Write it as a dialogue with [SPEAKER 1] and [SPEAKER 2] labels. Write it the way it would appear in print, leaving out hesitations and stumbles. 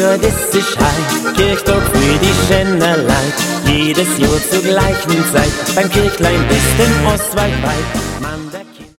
[SPEAKER 1] Jahr, das ist heil, Kirchtag für die schöner Leid. Jedes Jahr zur gleichen Zeit, beim Kirchlein bis dem Oswald weit.